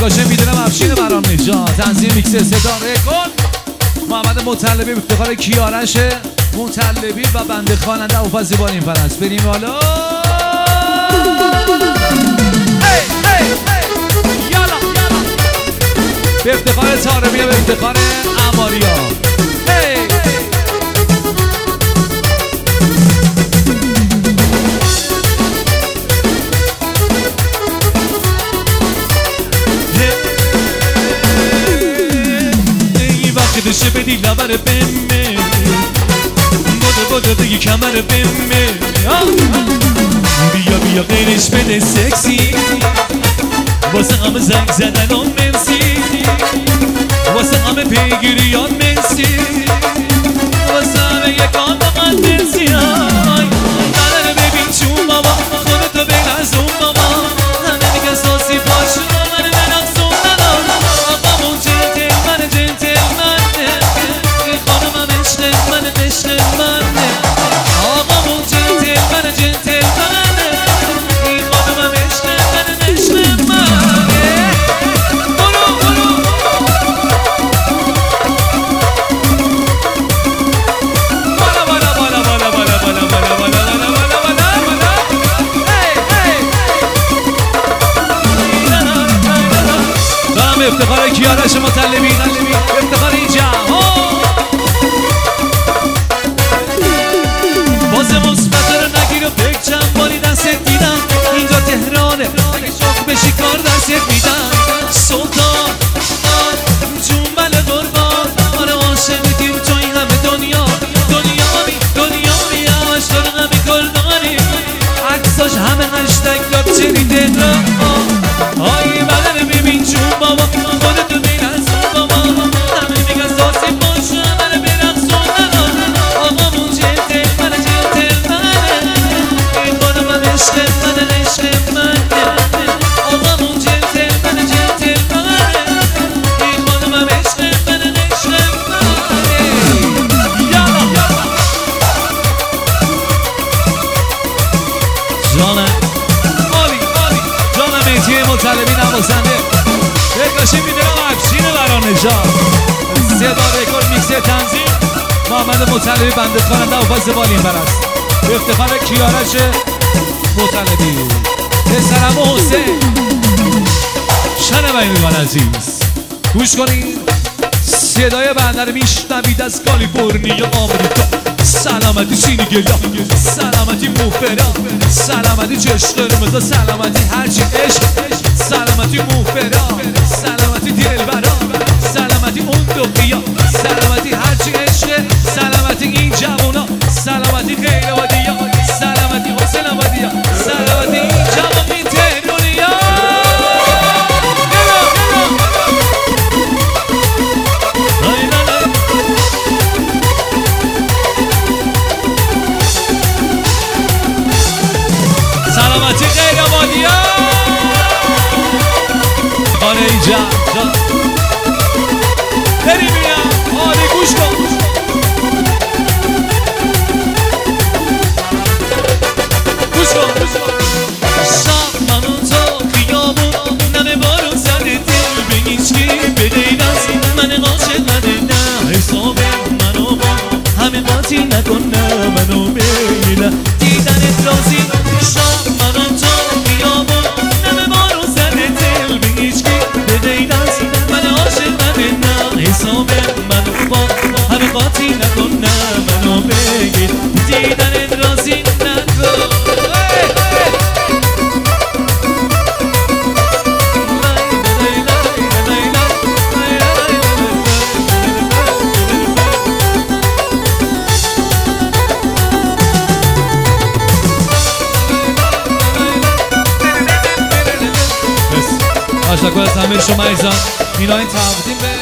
دکاشه میدونم افشین برام نجات تنظیم میکس صدا رکورد محمد مطلبی افتخار کیارش مطلبی و بنده خواننده ابوالفضل زیبا این پرست. بریم بالا یالا به افتخار طارمی و به افتخار اماریا. دشه بدی لبر بمه بودو دیگه کمر بمه بیا بیا غیرش بده سکسی واسه همه زنگ زدن و مرسی واسه همه پیگیریان مرسی واسه همه یکان فقط مرسی قراره ببین چون بابا خودتو بنزون بابا همه میگن ساسی پاشو من برقصون آقامون جنتلمن جنتلمن خانمم عشق منه آقامون جنتلمن جنتلمنه این خانمم عشق منه برو دارم افتخار کیارش مطلبی افتخار این جمع باز مثبت رو نگیر و فکر چند باری دست دیدم اینجا تهرانه اگه شوق بشی کار دست میدم سلطان جون بله قربان آره عاشقتیم تو این همه دنیامی همش داره همه گلدانی عکساش همه هشتگ لاکچری تهران آیی بله ببین جون بابا خودتو بینزون بابا همه میگن ساسی باشه همه برقصون آقامون جنتلمن این خانمم عشق منه آقامون جنتلمن این خانمم عشق منه جانم عالی جانم مهدی مطلبی نوازنده بکاشی میدونم افشین برام نجات صدا رکورد میکس تنظیم محمد مطلبی بنده خواننده ابوالفضل زیبا این پرست به افتخار کیارش مطلبی پسرم حسین شنوندگان عزیز گوش کنید صدای بنده رو میشنوید از کالیفرنیا آمریکا سلامتی چینی گلا سلامتی موفرا سلامتی چشم قرمز سلامتی هرچی عشق سلامتی موفرا سلامتی دلبرا سلامتی اون دقیا سلامتی هرچی عشق سلامتی این جوونا سلامتی غیر ودیا سلامتی حسین ودیا سلامتی این جوان این تهرونیا سلامتی غیر ودیا خانه اینجا بریم بیم آلی گوش کن شب من و تو خیابون نمه بارون سر دل به هیچکی بده دست من قاشق نده نه حساب منو با همه قاطی نکن نه منو بیله دیدنت رازی شب من و تو خیابون نمه بارون سر دل به هیچکی بده دست من عاشق نده نه حساب منو با همه قاطی نکن نه منو بگیر دیدنت رازی نکن تشکر از همه شما عزیزان اینا این تقدیم به